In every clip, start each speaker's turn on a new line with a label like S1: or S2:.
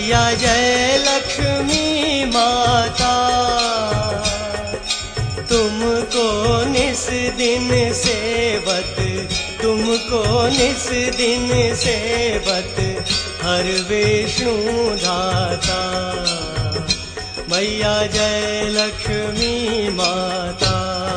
S1: मैया जय लक्ष्मी माता, तुमको निस दिन सेवत, तुमको निस दिन सेवत हर विष्णु धाता। मैया जय लक्ष्मी माता।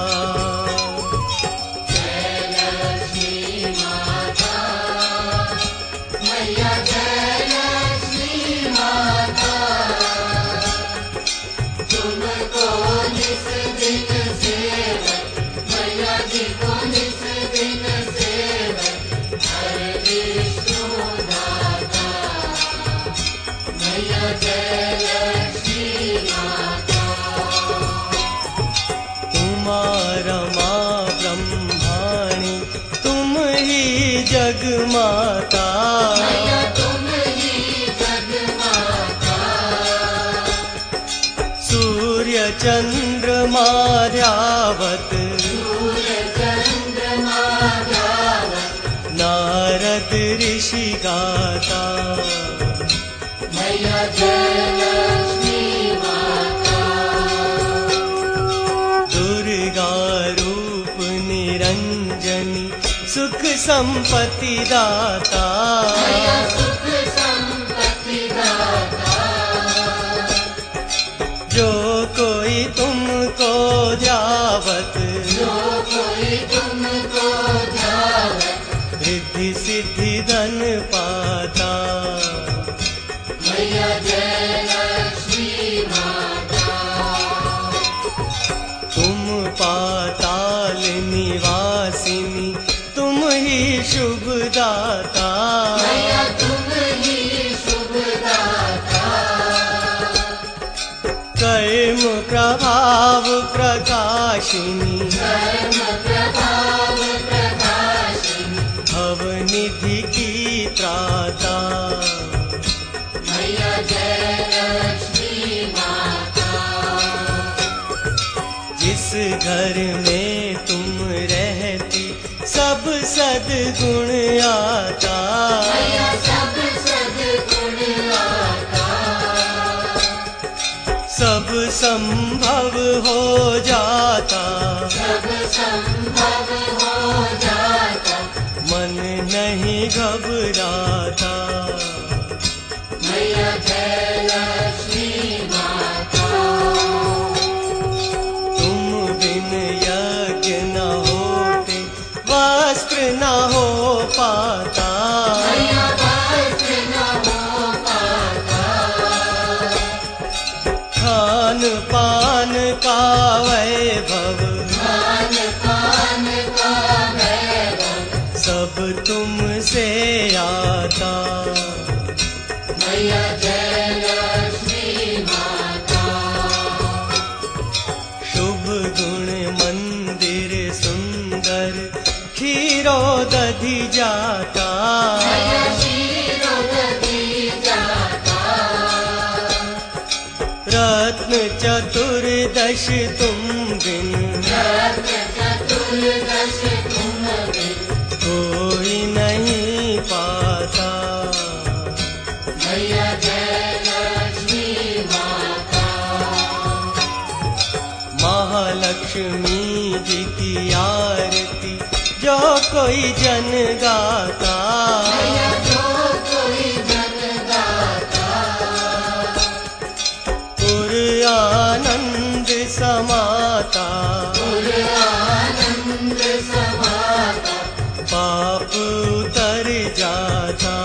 S1: जग माता,
S2: तुम ही जग माता।
S1: सूर्य चंद्रमा ध्यावत,
S2: सूर्य चंद्रमा ध्यावत
S1: नारद ऋषि गाता।
S2: मैया जय लक्ष्मी माता।
S1: दुर्गा रूप निरंजनी सुख संपत्ति दाता,
S2: सुख संपत्ति दाता।
S1: जो कोई तुमको ध्यावत,
S2: जो कोई तुमको ध्यावत
S1: रिद्धि सिद्धि धन पाता।
S2: मैया जय लक्ष्मी माता।
S1: तुम पाताल निवासिनी, तुम ही शुभ दाता।
S2: मैया तुम ही शुभ दाता।
S1: कर्म प्रभाव प्रकाशिनी,
S2: कर्म प्रभाव प्रकाशिनी
S1: भवनिधि की त्राता।
S2: मैया जय लक्ष्मी माता।
S1: जिस घर में तुम रहती सब सद्गुण आता।
S2: मैया सब सद्गुण आता।
S1: सब संभव हो जाता,
S2: सब संभव हो जाता।
S1: मन नहीं घबराता।
S2: मैया जय लक्ष्मी माता।
S1: तुम बिन यज्ञ न होते, वस्त्र न हो पाता।
S2: मैया वस्त्र न हो पाता।
S1: खान पान का वैभव,
S2: खान पान का वैभव
S1: सब तुमसे आता।
S2: मैया जय लक्ष्मी माता।
S1: शुभ गुण मंदिर सुंदर, खीरो दधि जाता।
S2: मैया क्षीरोदधि जाता।
S1: रत्न चतुर्दश तुम बिन,
S2: रत्न चतुर्दश तुम बिन
S1: कोई नहीं पाता।
S2: मैया जय लक्ष्मी माता।
S1: महालक्ष्मी जी की आरती जो कोई जन गाता।
S2: मैया जो कोई जन गाता।
S1: पुर आनंद समाता,
S2: पुर आनंद समाता।
S1: पाप उतर जाता।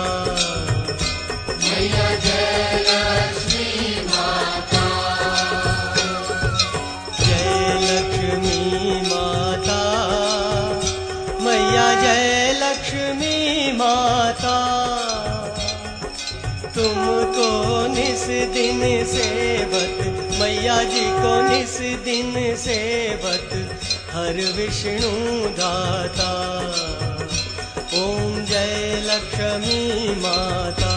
S2: मैया जय लक्ष्मी माता।
S1: जय लक्ष्मी माता, मैया जय लक्ष्मी माता। तुमको निस दिन सेवत, मैया जी को निस दिन सेवत हर विष्णु दाता। ओम जय लक्ष्मी माता।